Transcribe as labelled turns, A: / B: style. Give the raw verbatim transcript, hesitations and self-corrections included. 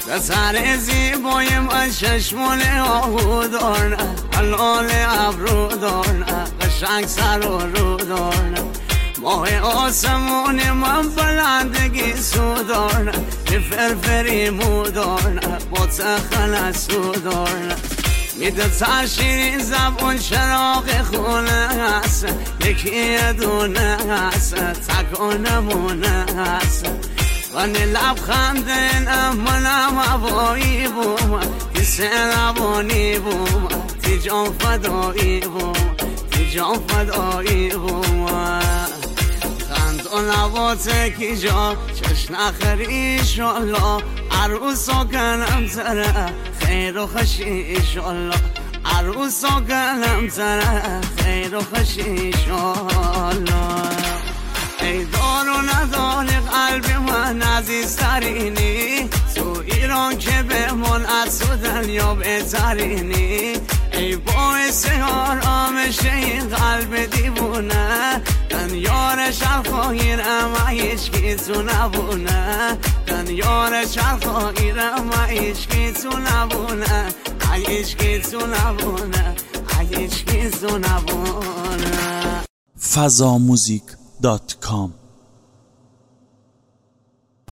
A: سر زیبای من چشمون آهو دارن حلال ابرو دارن قشنگ سر و رو دارن ماه آسمون من بلندگی سو دارن یه فرفری مو دارن با تخل سو دارن میده تشیری زبون چراغ خونه هست یکی دونه هست تکانمونه هست وانی لبخندن منم هوایی بوم تی سنبانی بوم تی جان فدایی بوم تی جان فدایی بوم خند و نباته کی جا چش نخری ایشالله عروسا کنم تره خیر و خوشی ایشالله عروسا کنم تره خیر و خوشی ایشالله ای دار و ندار قلب من عزیزترینی تو ایران که بمون از تو دنیا بهترینی ای باعث آرامش این قلب دیوونه دن یار شرخایرم ایشکی تو نبونه دن یار شرخایرم ایشکی تو نبونه ایشکی تو نبونه ایشکی تو نبونه
B: فضا موزیک دات کام